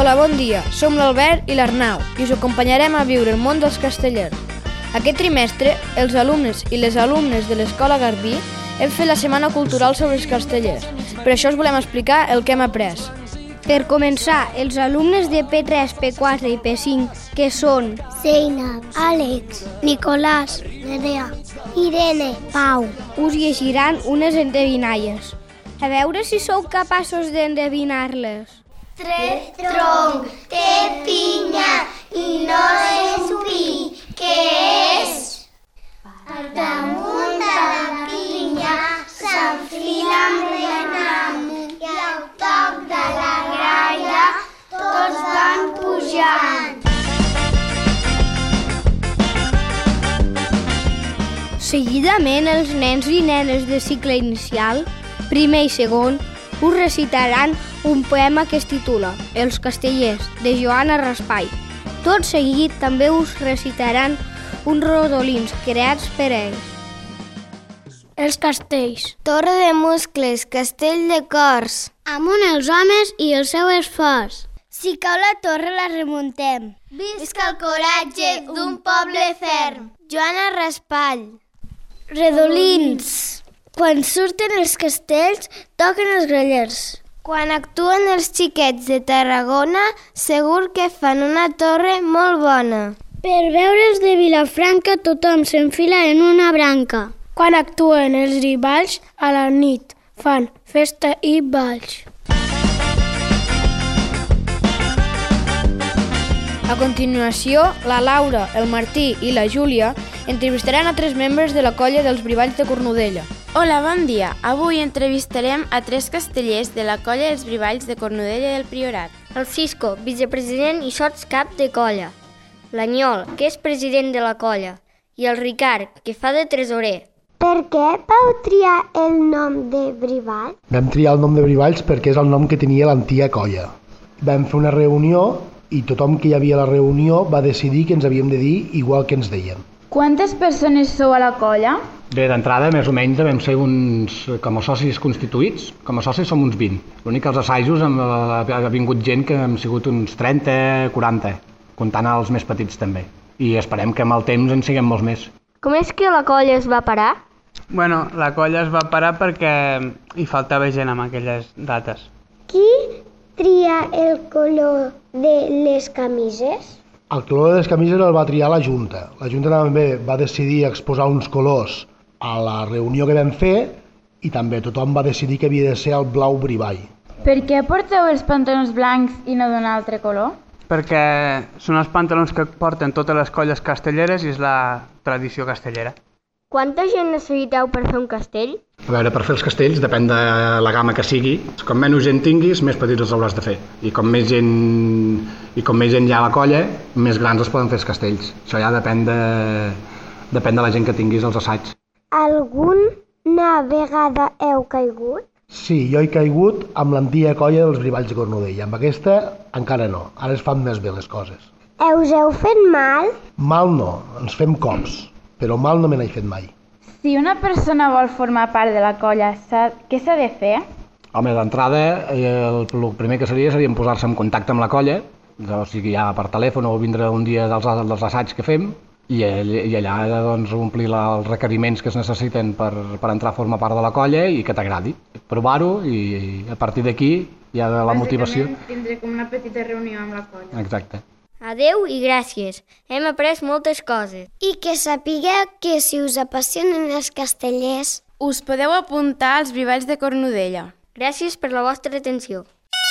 Hola, bon dia. Som l'Albert i l'Arnau i us acompanyarem a viure el món dels castellers. Aquest trimestre, els alumnes i les alumnes de l'Escola Garbí hem fet la Setmana Cultural sobre els castellers. Per això us volem explicar el que hem après. Per començar, els alumnes de P3, P4 i P5, que són Zeina, Àlex, Nicolàs, Nerea, Irene, Pau, us llegiran unes endevinalles. A veure si sou capaços d'endevinar-les. 3 troncs, té pinya i no és pi. Què és? Al damunt de la pinya s'enfila amb renam i al toc de la gralla tots van pujant. Seguidament, els nens i nenes de cicle inicial, primer i segon, us recitaran un poema que es titula Els castellers, de Joana Raspall. Tot seguit també us recitaran uns rodolins creats per ells. Els castells. Torre de muscles, castell de cors. Amunt els homes i el seu esforç. Si cau la torre la remuntem. Visca el coratge d'un poble ferm. Joana Raspall. Redolins. Quan surten els castells, toquen els grallers. Quan actuen els xiquets de Tarragona, segur que fan una torre molt bona. Per veure'ls de Vilafranca, tothom s'enfila en una branca. Quan actuen els rivals, a la nit fan festa i balls. A continuació, la Laura, el Martí i la Júlia entrevistaran a 3 membres de la colla dels Brivalls de Cornudella. Hola, bon dia. Avui entrevistarem a 3 castellers de la colla dels Brivalls de Cornudella del Priorat. El Cisco, vicepresident i sotscap de colla. L'Anyol, que és president de la colla. I el Ricard, que fa de tresorer. Per què vau triar el nom de Brivall? Vam triar el nom de Brivalls perquè és el nom que tenia l'antiga colla. Vam fer una reunió i tothom que hi havia a la reunió va decidir que ens havíem de dir igual que ens dèiem. Quantes persones sou a la colla? Bé, d'entrada, més o menys, devem ser uns, com a socis constituïts, com a socis som uns 20. L'únic que els assajos ha vingut gent que hem sigut uns 30, 40, comptant els més petits també. I esperem que amb el temps en siguem molts més. Com és que la colla es va parar? Bueno, la colla es va parar perquè hi faltava gent en aquelles dates. Qui tria el color de les camises? El color de les camises el va triar la Junta. La Junta també va decidir exposar uns colors a la reunió que vam fer i també tothom va decidir que havia de ser el blau brivall. Per què porteu els pantalons blancs i no d'un altre color? Perquè són els pantalons que porten totes les colles castelleres i és la tradició castellera. Quanta gent necessiteu per fer un castell? A veure, per fer els castells depèn de la gamma que sigui. Com menys gent tinguis, més petits els hauràs de fer. I com més gent hi ha a la colla, més grans es poden fer els castells. Això ja depèn de la gent que tinguis als assaigs. Alguna vegada heu caigut? Sí, jo he caigut amb l'antiga colla dels Brivalls de Cornudella. Amb aquesta encara no. Ara es fan més bé les coses. Us heu fet mal? Mal no, ens fem cops, però mal no me n'he fet mai. Si una persona vol formar part de la colla, què s'ha de fer? Home, d'entrada, el primer que seria posar-se en contacte amb la colla, o sigui, ja per telèfon o vindre un dia dels assaigs que fem, i allà doncs, omplir els requeriments que es necessiten per entrar a formar part de la colla i que t'agradi. Provar-ho i a partir d'aquí hi ha la motivació. Tindré com una petita reunió amb la colla. Exacte. Adeu i gràcies. Hem après moltes coses. I que sapigueu que si us apassionen els castellers... Us podeu apuntar als Brivalls de Cornudella. Gràcies per la vostra atenció.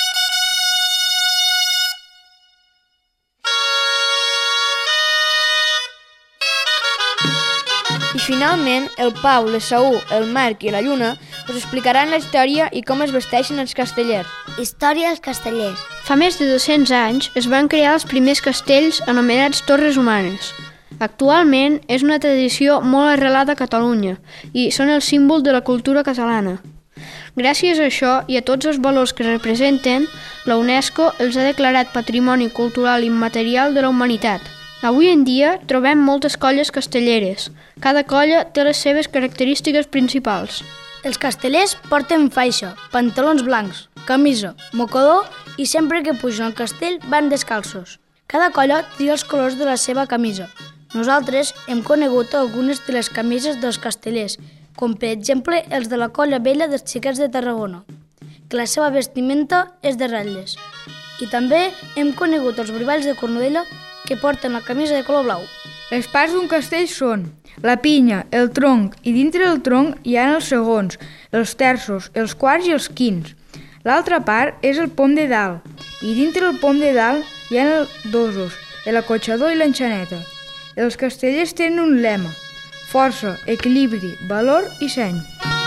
I finalment, el Pau, l'Esaú, el Marc i la Lluna us explicaran la història i com es vesteixen els castellers. Història dels castellers. Fa més de 200 anys es van crear els primers castells anomenats torres humanes. Actualment és una tradició molt arrelada a Catalunya i són el símbol de la cultura catalana. Gràcies a això i a tots els valors que representen, la UNESCO els ha declarat Patrimoni Cultural Immaterial de la Humanitat. Avui en dia trobem moltes colles castelleres. Cada colla té les seves característiques principals. Els castellers porten faixa, pantalons blancs, camisa, mocador i sempre que pugen al castell van descalços. Cada colla tria els colors de la seva camisa. Nosaltres hem conegut algunes de les camises dels castellers, com per exemple els de la colla vella dels xiquets de Tarragona, que la seva vestimenta és de ratlles. I també hem conegut els brivalls de Cornudella que porten la camisa de color blau. Les parts d'un castell són la pinya, el tronc, i dintre del tronc hi ha els segons, els terços, els quarts i els quints. L'altra part és el pom de dalt, i dintre del pom de dalt hi ha els dosos, l'acotxador i l'enxaneta. Els castellers tenen un lema: força, equilibri, valor i seny.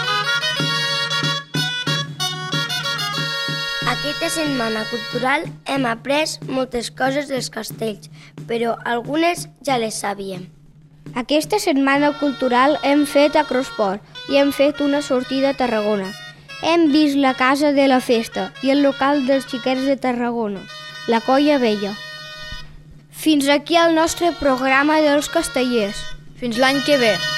Aquesta setmana cultural hem après moltes coses dels castells, però algunes ja les sabíem. Aquesta setmana cultural hem fet acrosport i hem fet una sortida a Tarragona. Hem vist la casa de la festa i el local dels xiquets de Tarragona, la colla vella. Fins aquí el nostre programa dels castellers. Fins l'any que ve.